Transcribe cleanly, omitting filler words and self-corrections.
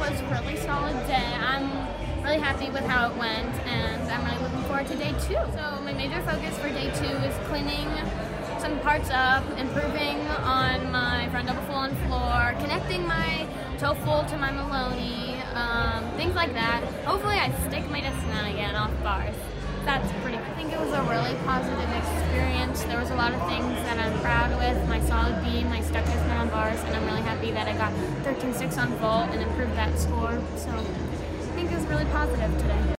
was a really solid day. I'm really happy with how it went, and I'm really looking forward to day 2. So my major focus for day 2 is cleaning some parts up, improving on my front double full on floor, connecting my toe full to my Maloney, things like that. Hopefully I stick my Discman again off bars. That's pretty cool. I think it was a really positive experience. There was a lot of things that I'm proud with, my solid beam, my stuck Discman on bars, and I'm really happy that I got 13.6 on vault and improved that score. So I think it was really positive today.